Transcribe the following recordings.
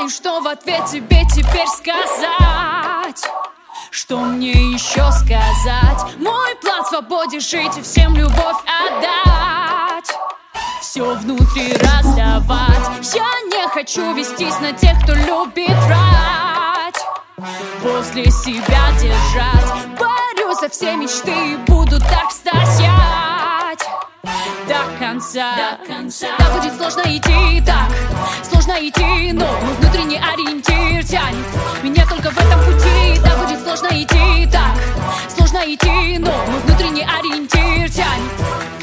знаю, что в ответ тебе теперь сказать. Что мне еще сказать? Мой план в свободе жить и всем любовь отдать, все внутри раздавать. Я не хочу вестись на тех, кто любит врать, возле себя держать. Борюсь за все мечты и буду так стоять до конца. Да, будет сложно идти так, сложно идти, но мой внутренний ориентир тянет меня только в этом пути. Да, будет сложно идти так, сложно идти, но мой внутренний ориентир тянет.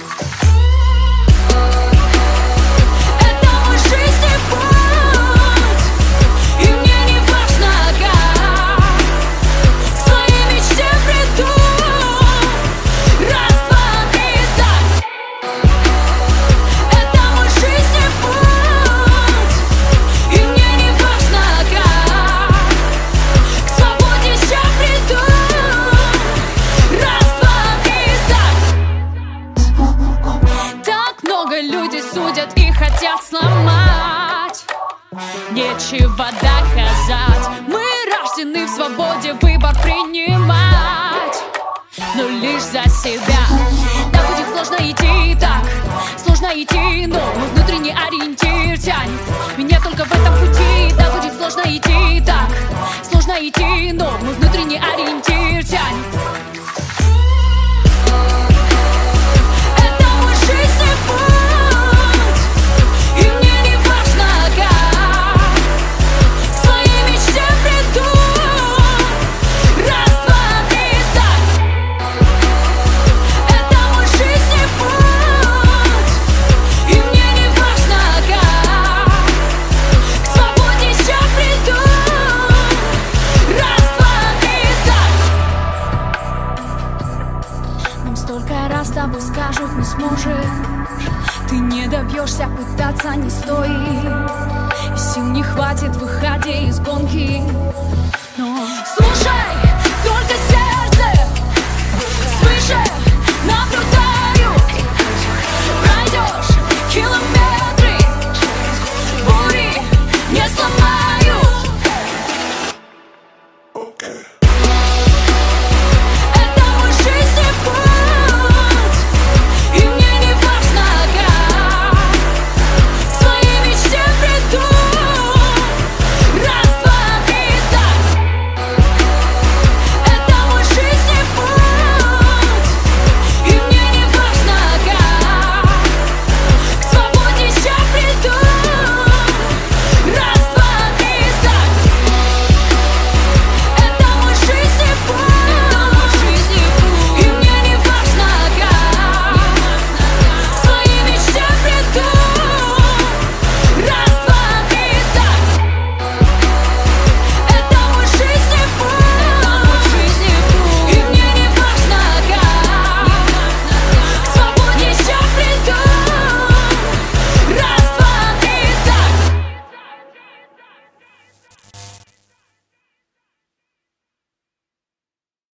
Это мой жизненный путь, и мне не важно как, к своей мечте приду. Раз, два, три, старт. Это мой жизненный путь, и мне не важно как, к свободе я приду. Раз, два, три, старт. Так много людей судят и хотят сломать, нечего доказать. Мы рождены в свободе выбор принимать, но лишь за себя. Да, будет сложно идти так, сложно идти, но мой внутренний ориентир тянет меня только в этом пути. Да, будет сложно идти так, сложно идти, но мой внутренний ориентир тянет. Это мой жизненный путь, и мне не важно как, к своей мечте приду. Раз, два, три, старт. Это мой жизненный путь, и мне не важно как, к свободе я приду. Раз, два, три, старт. Нам столько раз с тобой скажут: не сможешь, ты не добьешься, пытаться не стоит, и сил не хватит в выходе из гонки.